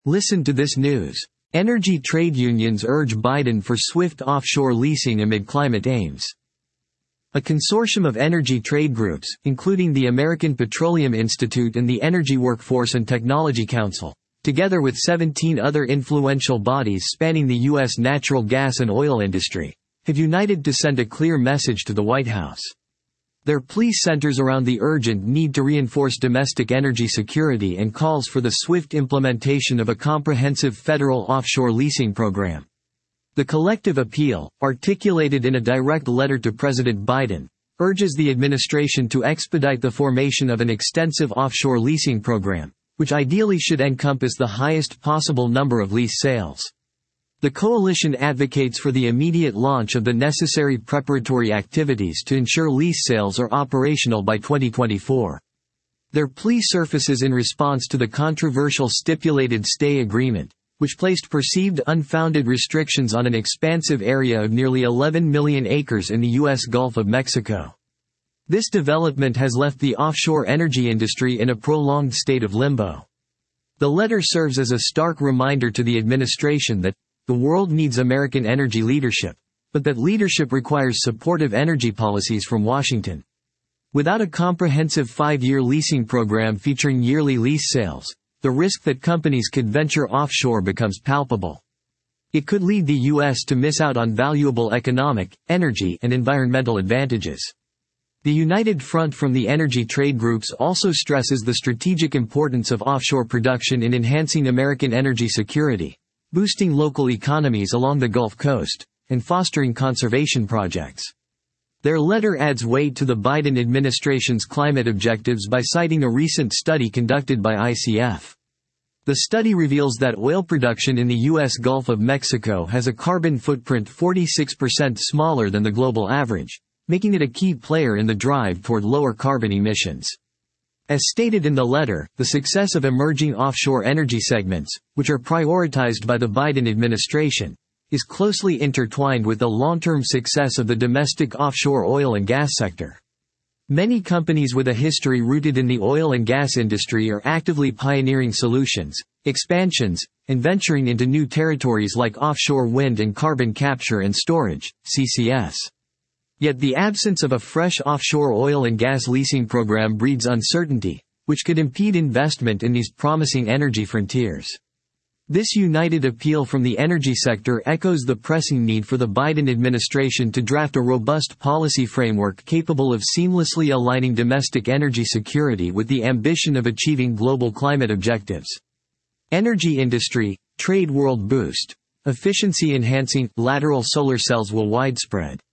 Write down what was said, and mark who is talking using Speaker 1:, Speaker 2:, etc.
Speaker 1: Listen to this news. Energy trade unions urge Biden for swift offshore leasing amid climate aims. A consortium of energy trade groups, including the American Petroleum Institute and the Energy Workforce and Technology Council, together with 17 other influential bodies spanning the U.S. natural gas and oil industry, have united to send a clear message to the White House. Their plea centers around the urgent need to reinforce domestic energy security and calls for the swift implementation of a comprehensive federal offshore leasing program. The collective appeal, articulated in a direct letter to President Biden, urges the administration to expedite the formation of an extensive offshore leasing program, which ideally should encompass the highest possible number of lease sales. The coalition advocates for the immediate launch of the necessary preparatory activities to ensure lease sales are operational by 2024. Their plea surfaces in response to the controversial stipulated stay agreement, which placed perceived unfounded restrictions on an expansive area of nearly 11 million acres in the U.S. Gulf of Mexico. This development has left the offshore energy industry in a prolonged state of limbo. The letter serves as a stark reminder to the administration that the world needs American energy leadership, but that leadership requires supportive energy policies from Washington. Without a comprehensive 5-year leasing program featuring yearly lease sales, the risk that companies could venture offshore becomes palpable. It could lead the U.S. to miss out on valuable economic, energy, and environmental advantages. The United Front from the energy trade groups also stresses the strategic importance of offshore production in enhancing American energy security, boosting local economies along the Gulf Coast, and fostering conservation projects. Their letter adds weight to the Biden administration's climate objectives by citing a recent study conducted by ICF. The study reveals that oil production in the U.S. Gulf of Mexico has a carbon footprint 46% smaller than the global average, making it a key player in the drive toward lower carbon emissions. As stated in the letter, the success of emerging offshore energy segments, which are prioritized by the Biden administration, is closely intertwined with the long-term success of the domestic offshore oil and gas sector. Many companies with a history rooted in the oil and gas industry are actively pioneering solutions, expansions, and venturing into new territories like offshore wind and carbon capture and storage, CCS. Yet the absence of a fresh offshore oil and gas leasing program breeds uncertainty, which could impede investment in these promising energy frontiers. This united appeal from the energy sector echoes the pressing need for the Biden administration to draft a robust policy framework capable of seamlessly aligning domestic energy security with the ambition of achieving global climate objectives. Energy industry, trade world boost. Efficiency enhancing, lateral solar cells will widespread.